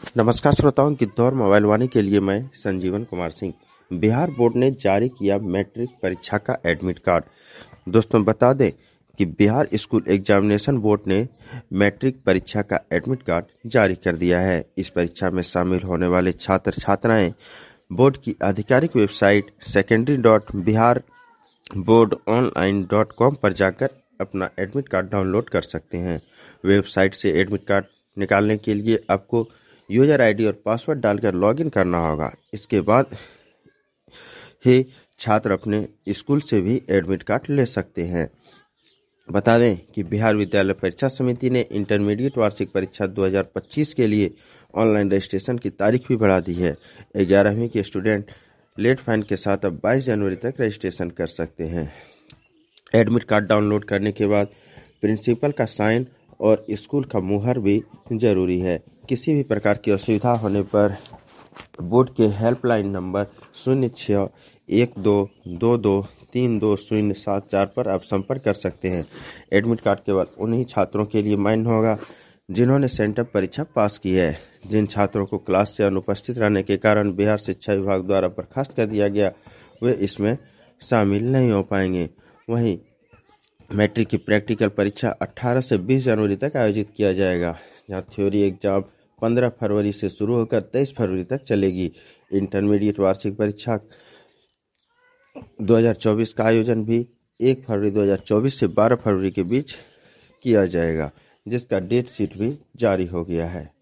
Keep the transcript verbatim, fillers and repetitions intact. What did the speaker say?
नमस्कार श्रोताओं, गिद्धौर मोबाइल वाणी के लिए मैं संजीवन कुमार सिंह। बिहार बोर्ड ने जारी किया मैट्रिक परीक्षा का एडमिट कार्ड। दोस्तों बता दें कि बिहार स्कूल एग्जामिनेशन बोर्ड ने मैट्रिक परीक्षा का एडमिट कार्ड जारी कर दिया है। इस परीक्षा में शामिल होने वाले छात्र छात्राएं बोर्ड की आधिकारिक website secondary dot Bihar board online dot com पर जाकर अपना एडमिट कार्ड डाउनलोड कर सकते हैं। वेबसाइट से एडमिट कार्ड निकालने के लिए आपको यूजर आईडी और पासवर्ड डालकर लॉगिन करना होगा। इसके बाद ही छात्र अपने स्कूल से भी एडमिट कार्ड ले सकते हैं। बता दें कि बिहार विद्यालय परीक्षा समिति ने इंटरमीडिएट वार्षिक परीक्षा दो हज़ार पच्चीस के लिए ऑनलाइन रजिस्ट्रेशन की तारीख भी बढ़ा दी है। ग्यारहवीं के स्टूडेंट लेट फाइन के साथ अब बाईस जनवरी तक रजिस्ट्रेशन कर सकते हैं। एडमिट कार्ड डाउनलोड करने के बाद प्रिंसिपल का साइन और स्कूल का मुहर भी जरूरी है। किसी भी प्रकार की असुविधा होने पर बोर्ड के हेल्पलाइन नंबर शून्य छः एक दो दो दो तीन दो शून्य सात चार पर आप संपर्क कर सकते हैं। एडमिट कार्ड के बाद उन्हीं छात्रों के लिए मान्य होगा जिन्होंने सेंटअप परीक्षा पास की है। जिन छात्रों को क्लास से अनुपस्थित रहने के कारण बिहार शिक्षा विभाग द्वारा बर्खास्त कर दिया गया, वे इसमें शामिल नहीं हो पाएंगे। वहीं मैट्रिक की प्रैक्टिकल परीक्षा अठारह से बीस जनवरी तक आयोजित किया जाएगा, जहां थ्योरी एग्जाम पंद्रह फरवरी से शुरू होकर तेईस फरवरी तक चलेगी। इंटरमीडिएट वार्षिक परीक्षा दो हज़ार चौबीस का आयोजन भी एक फरवरी दो हज़ार चौबीस से बारह फरवरी के बीच किया जाएगा, जिसका डेट शीट भी जारी हो गया है।